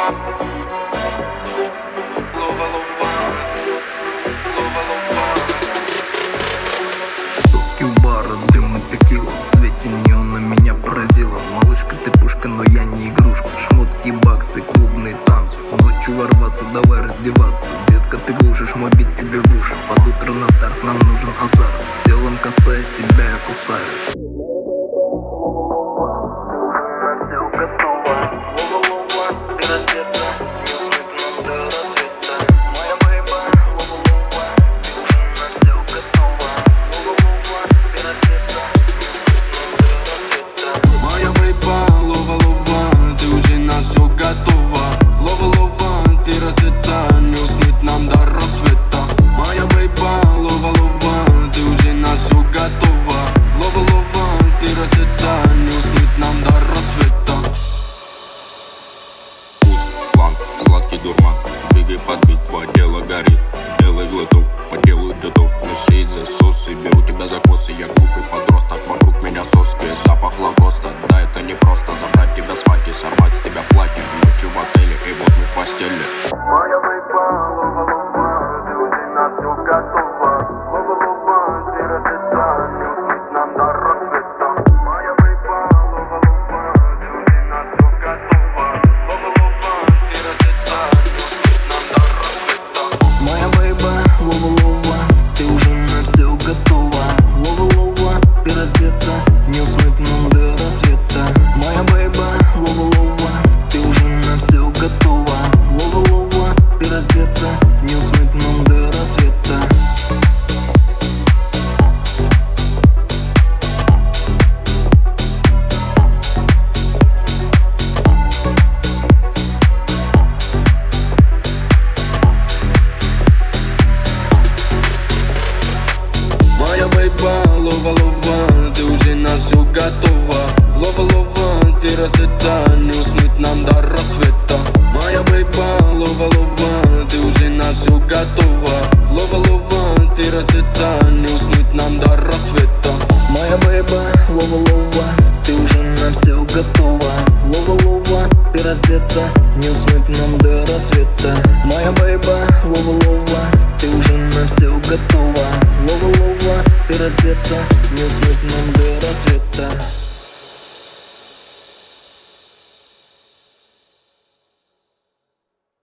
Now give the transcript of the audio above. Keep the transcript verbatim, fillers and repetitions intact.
Соски у бара, дым и текила. В свете неона меня поразила. Малышка, ты пушка, но я не игрушка. Шмотки, баксы, клубные танцы. Ночью ворваться, давай раздеваться. Детка, ты глушишь мой бит тебе в уши. Под утро на старт нам нужен азарт. Телом касаясь тебя я кусаю. Дурман, двигай подбить, твое тело горит. Делай глоток, по телу деток. Наши засосы, беру тебя за косы. Я глупый подросток, вокруг меня соски. Запах лагоста, да это не просто. Забрать тебя с хати, сорвать с тебя платье. Ночью в отеле, и вот мы в постели. Моя бейба, лова, лова, ты уже на все готова. Лова, лова, ты расцвета, не уснуть нам до рассвета. Моя бейба, лова, лова, ты уже на все готова. Лова, лова, ты расцвета. Моя бейба, лова-лова, ты уже на все готова. Лова-лова, ты раздета, не уснуть нам до рассвета. Моя бейба, лова-лова, ты уже на все готова. Лова-лова, ты раздета, не уснуть нам до рассвета. Лова, лова, ты уже на все готова. Лова, лова, ты рассвета, не уснуть нам до рассвета. Моя бейба, лова, лова, ты уже на все готова. Лова, лова, ты рассвета, не уснуть нам до рассвета. Моя бейба, лова-лова, ты уже на все готова. Лова-лова, ты раздета, не уснуть нам до рассвета. Моя бейба, лова-лова, ты уже на все готова. Лова-лова, ты раздета, не уснуть нам до